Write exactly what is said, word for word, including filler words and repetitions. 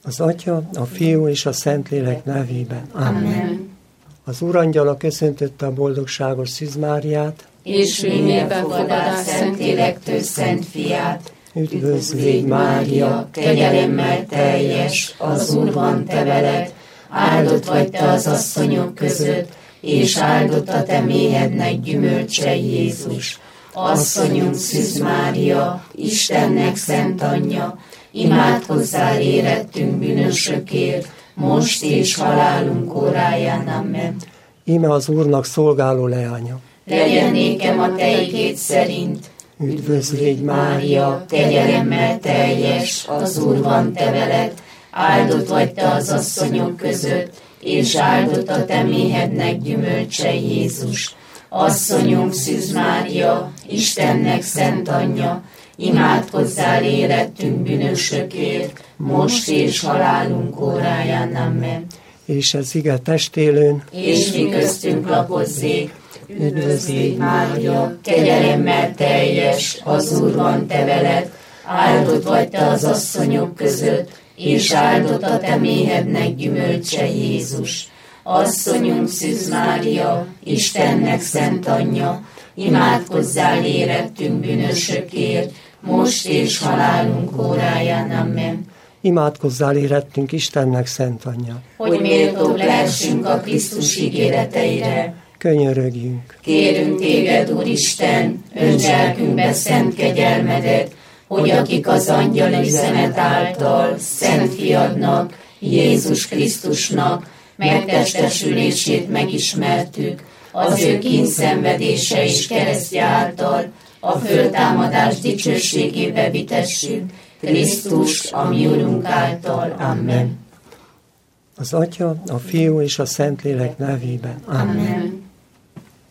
Az Atya, a Fiú és a Szentlélek nevében. Amen. Amen. Az Úrangyala köszöntötte a boldogságos Szűz Máriát, És vinné befogadás Szentlélektől Szent Fiát. üdvözlégy Mária, kegyelemmel teljes, az Úr van te veled, áldott vagy te az asszonyok között, és áldott a te méhednek gyümölcse Jézus. Asszonyunk Szűz Mária, Istennek szent anyja, imádkozzál érettünk bűnösökért, most és halálunk óráján. Amen. íme az Úrnak szolgáló leánya. Legyen nékem a te igéd szerint. Üdvözlégy Mária, kegyelemmel teljes, az Úr van te veled, áldott vagy te az asszonyok között, és áldott a te méhednek gyümölcse Jézus. Asszonyunk Szűz Mária, Istennek szent anyja, imádkozzál érettünk bűnösökért, most és halálunk óráján. Amen. És ez ige testélőn, És mi köztünk lapozzék. Üdvözlégy Mária, kegyelemmel teljes, az Úr van te veled, áldott vagy te az asszonyok között, és áldott a te méhednek gyümölcse Jézus. Asszonyunk Szűz Mária, Istennek szent anyja, imádkozzál érettünk bűnösökért, most és halálunk óráján. Amen. imádkozzál érettünk Istennek szent anyja. Hogy méltóbb lehessünk a Krisztus ígéreteire. Könyörögjünk. Kérünk téged, Úristen, önts lelkünkbe szent kegyelmedet, hogy akik az angyal üzenet által szent fiadnak, Jézus Krisztusnak megtestesülését megismertük, az ő kínszenvedése és keresztje által a föltámadás dicsőségébe vitessük, Krisztus, a mi Urunk által. Amen. Az Atya, a Fiú és a Szentlélek nevében. Amen. Amen.